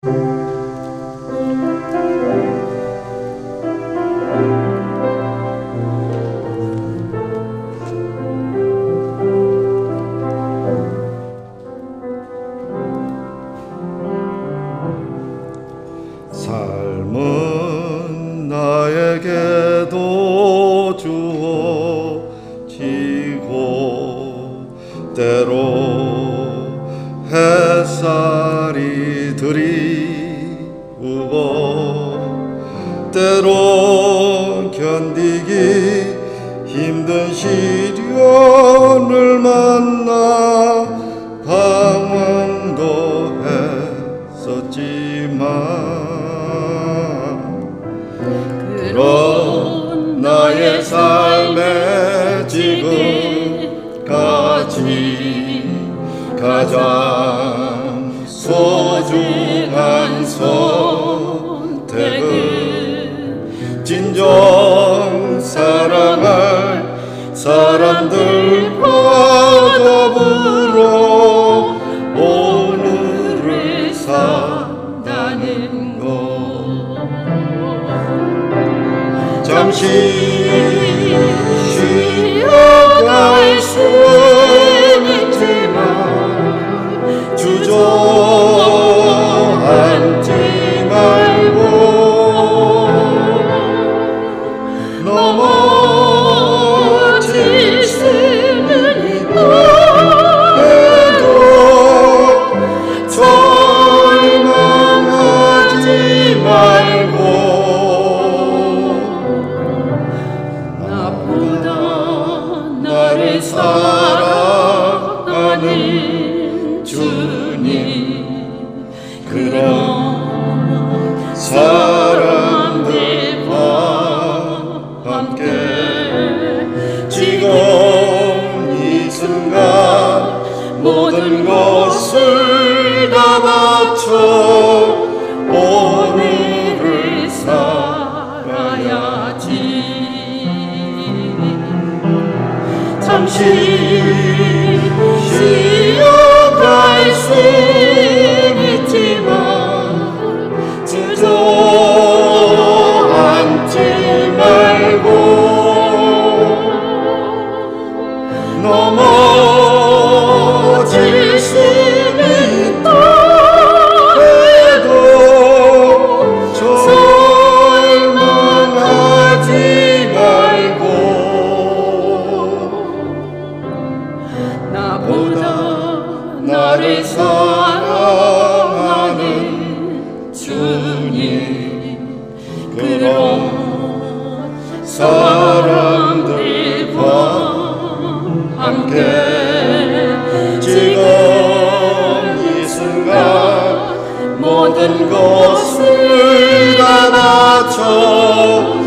삶은 나에게도 주어지고 때로 햇살이 드리우고 때로 견디기 힘든 시련을 만나 방황도 했었지만 그런 나의 삶에 지금까지 가장 소중한 선택은 진정 사랑할 사람들과 더불어 오늘을 산다는 것. 잠시 쉬어갈 수는 있지만 주저앉지 말고 넘어질 수는 있더라도 절망하지 말고 나보다 나를 사랑하는 주님, 그런 사람들과 함께 지금 이 순간 모든 것을 다 바쳐 오늘을 살아야지. 잠시 쉬어갈 수 있지만 주저앉지 말고 넘어질 수는 있더라도 절망하지 말고 나보다 나를 사랑하는 주님, 그런 사람들과 함께 지금 이 순간 모든 것을 다 바쳐